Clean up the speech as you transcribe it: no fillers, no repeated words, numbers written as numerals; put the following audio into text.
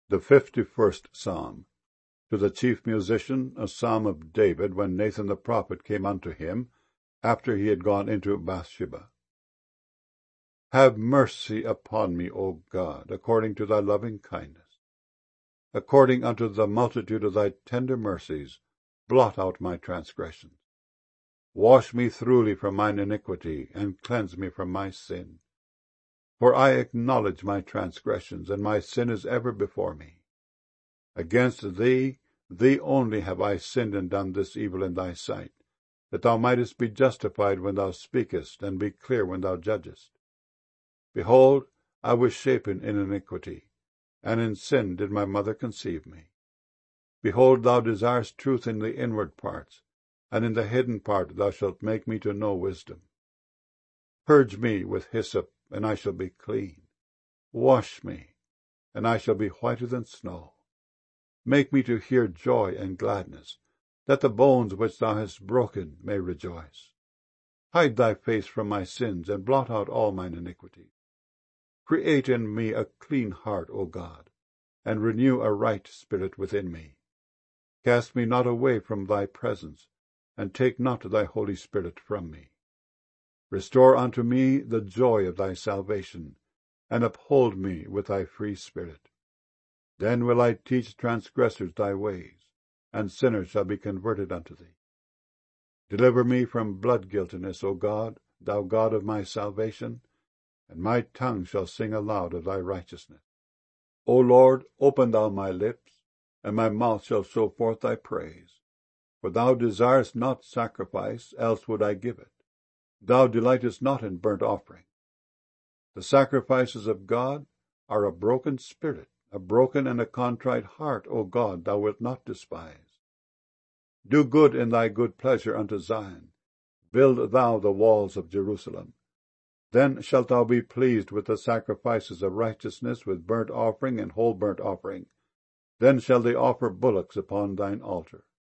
The 51st Psalm. To the chief musician, a psalm of David, when Nathan the prophet came unto him, after he had gone into Bathsheba. Have mercy upon me, O God, according to thy loving kindness. According unto the multitude of thy tender mercies, blot out my transgressions. Wash me thoroughly from mine iniquity, and cleanse me from my sin. For I acknowledge my transgressions, and my sin is ever before me. Against thee, thee only have I sinned and done this evil in thy sight, that thou mightest be justified when thou speakest, and be clear when thou judgest. Behold, I was shapen in iniquity, and in sin did my mother conceive me. Behold, thou desirest truth in the inward parts, and in the hidden part thou shalt make me to know wisdom. Purge me with hyssop, and I shall be clean. Wash me, and I shall be whiter than snow. Make me to hear joy and gladness, that the bones which thou hast broken may rejoice. Hide thy face from my sins, and blot out all mine iniquities. Create in me a clean heart, O God, and renew a right spirit within me. Cast me not away from thy presence, and take not thy Holy Spirit from me. Restore unto me the joy of thy salvation, and uphold me with thy free spirit. Then will I teach transgressors thy ways, and sinners shall be converted unto thee. Deliver me from blood guiltiness, O God, thou God of my salvation, and my tongue shall sing aloud of thy righteousness. O Lord, open thou my lips, and my mouth shall show forth thy praise. For thou desirest not sacrifice, else would I give it. Thou delightest not in burnt offering. The sacrifices of God are a broken spirit, a broken and a contrite heart, O God, thou wilt not despise. Do good in thy good pleasure unto Zion. Build thou the walls of Jerusalem. Then shalt thou be pleased with the sacrifices of righteousness, with burnt offering and whole burnt offering. Then shall they offer bullocks upon thine altar.